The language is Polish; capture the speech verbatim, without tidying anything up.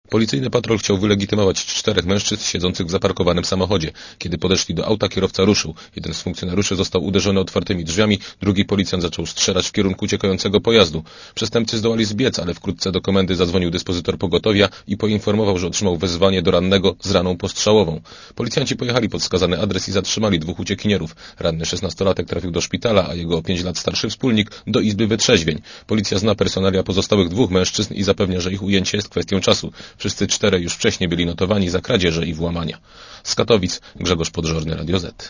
Policyjny patrol chciał wylegitymować czterech mężczyzn siedzących w zaparkowanym samochodzie. Kiedy podeszli do auta, kierowca ruszył. Jeden z funkcjonariuszy został uderzony otwartymi drzwiami, drugi policjant zaczął strzelać w kierunku uciekającego pojazdu. Przestępcy zdołali zbiec, ale wkrótce do komendy zadzwonił dyspozytor pogotowia i poinformował, że otrzymał wezwanie do rannego z raną postrzałową. Policjanci pojechali pod wskazany adres i zatrzymali dwóch uciekinierów. Ranny szesnastolatek trafił do szpitala, a jego o pięć lat starszy wspólnik do izby wytrzeźwień. Policja zna personalia pozostałych dwóch mężczyzn i zapewnia, że ich ujęcie jest kwestią czasu. Wszyscy czterej już wcześniej byli notowani za kradzieże i włamania. Z Katowic Grzegorz Podżorny, Radio Z.